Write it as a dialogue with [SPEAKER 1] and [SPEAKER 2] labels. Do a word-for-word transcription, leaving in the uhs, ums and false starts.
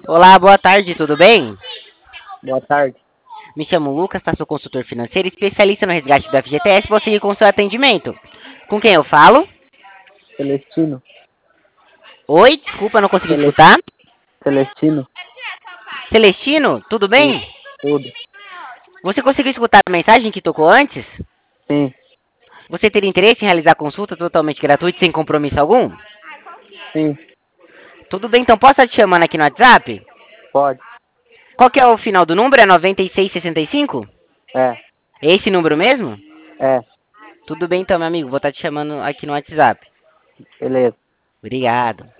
[SPEAKER 1] Olá, boa tarde, tudo bem?
[SPEAKER 2] Boa tarde.
[SPEAKER 1] Me chamo Lucas, tá? Sou consultor financeiro, especialista no resgate do F G T S. Vou seguir com o seu atendimento. Com quem eu falo?
[SPEAKER 2] Celestino.
[SPEAKER 1] Oi, desculpa, não consegui
[SPEAKER 2] Celes-
[SPEAKER 1] escutar.
[SPEAKER 2] Celestino.
[SPEAKER 1] Celestino, tudo
[SPEAKER 2] Sim,
[SPEAKER 1] bem?
[SPEAKER 2] tudo.
[SPEAKER 1] Você conseguiu escutar a mensagem que tocou antes?
[SPEAKER 2] Sim,
[SPEAKER 1] Você teria interesse em realizar consulta totalmente gratuita, sem compromisso algum?
[SPEAKER 2] sim,
[SPEAKER 1] Tudo bem, então posso estar te chamando aqui no WhatsApp?
[SPEAKER 2] pode.
[SPEAKER 1] Qual que é o final do número? É noventa e seis sessenta e cinco?
[SPEAKER 2] É,
[SPEAKER 1] É esse número mesmo?
[SPEAKER 2] é,
[SPEAKER 1] Tudo bem então, meu amigo, vou estar te chamando aqui no WhatsApp.
[SPEAKER 2] beleza.
[SPEAKER 1] Obrigado.